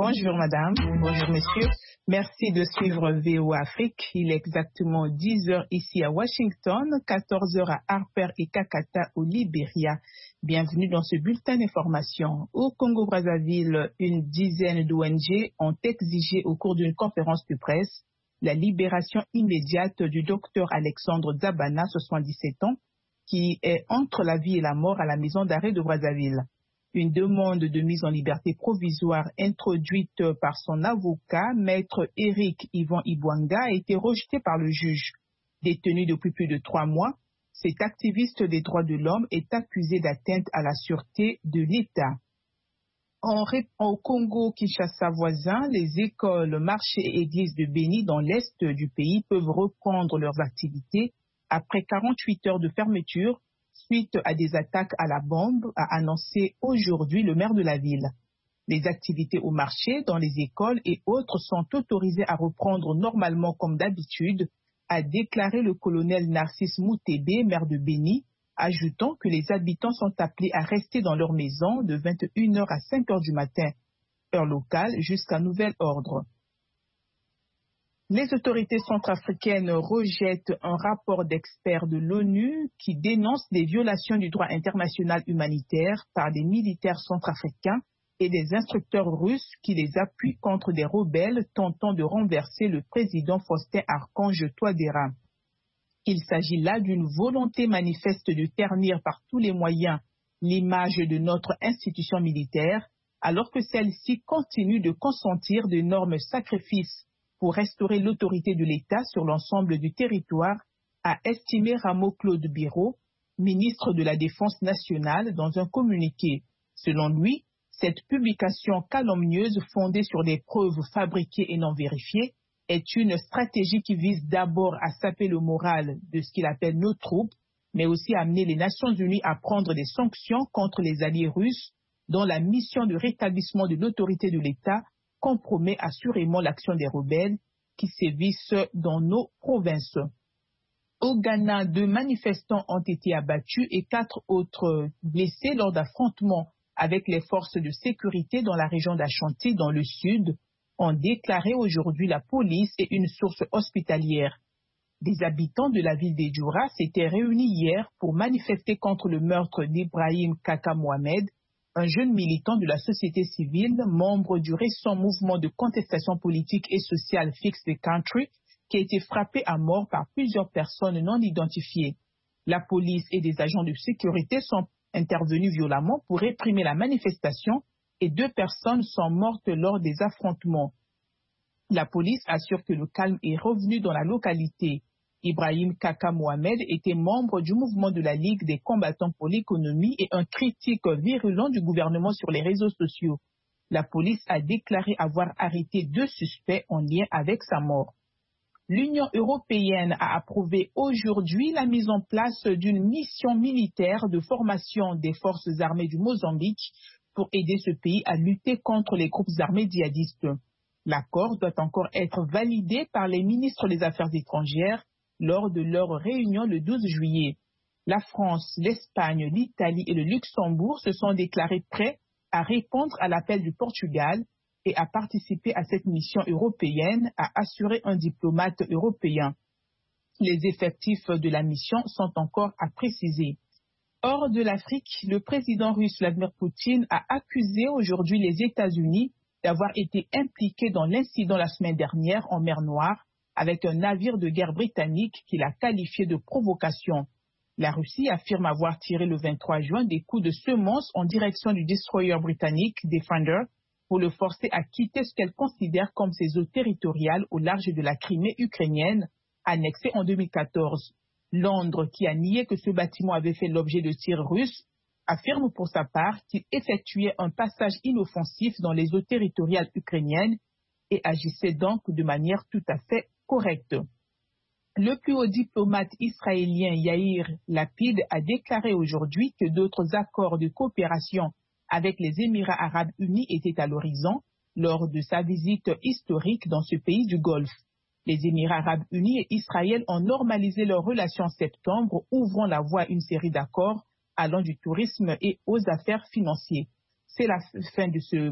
Bonjour madame, bonjour monsieur. Merci de suivre VOA Afrique. Il est exactement 10 heures ici à Washington, 14 heures à Harper et Kakata au Libéria. Bienvenue dans ce bulletin d'information. Au Congo-Brazzaville, une dizaine d'ONG ont exigé au cours d'une conférence de presse la libération immédiate du docteur Alexandre Zabana, 77 ans, qui est entre la vie et la mort à la maison d'arrêt de Brazzaville. Une demande de mise en liberté provisoire introduite par son avocat, maître Éric Yvan Ibwanga, a été rejetée par le juge. Détenu depuis plus de 3 mois, cet activiste des droits de l'homme est accusé d'atteinte à la sûreté de l'État. Au Congo-Kinshasa voisin, les écoles, marchés et églises de Béni dans l'est du pays peuvent reprendre leurs activités après 48 heures de fermeture suite à des attaques à la bombe, a annoncé aujourd'hui le maire de la ville. Les activités au marché, dans les écoles et autres sont autorisées à reprendre normalement comme d'habitude, a déclaré le colonel Narcisse Moutébé, maire de Béni, ajoutant que les habitants sont appelés à rester dans leur maison de 21h à 5h du matin, heure locale, jusqu'à nouvel ordre. Les autorités centrafricaines rejettent un rapport d'experts de l'ONU qui dénonce des violations du droit international humanitaire par des militaires centrafricains et des instructeurs russes qui les appuient contre des rebelles tentant de renverser le président Faustin Archange Touadéra. Il s'agit là d'une volonté manifeste de ternir par tous les moyens l'image de notre institution militaire, alors que celle-ci continue de consentir d'énormes sacrifices pour restaurer l'autorité de l'État sur l'ensemble du territoire, a estimé Rameau Claude Biro, ministre de la Défense nationale, dans un communiqué. Selon lui, cette publication calomnieuse fondée sur des preuves fabriquées et non vérifiées est une stratégie qui vise d'abord à saper le moral de ce qu'il appelle nos troupes, mais aussi à amener les Nations Unies à prendre des sanctions contre les alliés russes dont la mission de rétablissement de l'autorité de l'État compromet assurément l'action des rebelles qui sévissent dans nos provinces. Au Ghana, 2 manifestants ont été abattus et 4 autres blessés lors d'affrontements avec les forces de sécurité dans la région d'Ashanti, dans le sud, ont déclaré aujourd'hui la police et une source hospitalière. Des habitants de la ville d'Edjoura s'étaient réunis hier pour manifester contre le meurtre d'Ibrahim Kaka Mohamed, un jeune militant de la société civile, membre du récent mouvement de contestation politique et sociale Fix the Country, qui a été frappé à mort par plusieurs personnes non identifiées. La police et des agents de sécurité sont intervenus violemment pour réprimer la manifestation et 2 personnes sont mortes lors des affrontements. La police assure que le calme est revenu dans la localité. Ibrahim Kaka Mohamed était membre du mouvement de la Ligue des combattants pour l'économie et un critique virulent du gouvernement sur les réseaux sociaux. La police a déclaré avoir arrêté 2 suspects en lien avec sa mort. L'Union européenne a approuvé aujourd'hui la mise en place d'une mission militaire de formation des forces armées du Mozambique pour aider ce pays à lutter contre les groupes armés djihadistes. L'accord doit encore être validé par les ministres des Affaires étrangères lors de leur réunion le 12 juillet. La France, l'Espagne, l'Italie et le Luxembourg se sont déclarés prêts à répondre à l'appel du Portugal et à participer à cette mission européenne, a assuré un diplomate européen. Les effectifs de la mission sont encore à préciser. Hors de l'Afrique, le président russe Vladimir Poutine a accusé aujourd'hui les États-Unis d'avoir été impliqués dans l'incident la semaine dernière en mer Noire avec un navire de guerre britannique qu'il a qualifié de provocation. La Russie affirme avoir tiré le 23 juin des coups de semonce en direction du destroyer britannique Defender pour le forcer à quitter ce qu'elle considère comme ses eaux territoriales au large de la Crimée ukrainienne, annexée en 2014. Londres, qui a nié que ce bâtiment avait fait l'objet de tirs russes, affirme pour sa part qu'il effectuait un passage inoffensif dans les eaux territoriales ukrainiennes et agissait donc de manière tout à fait correcte. Le plus haut diplomate israélien Yair Lapid a déclaré aujourd'hui que d'autres accords de coopération avec les Émirats arabes unis étaient à l'horizon lors de sa visite historique dans ce pays du Golfe. Les Émirats arabes unis et Israël ont normalisé leurs relations en septembre, ouvrant la voie à une série d'accords allant du tourisme et aux affaires financières. C'est la fin de ce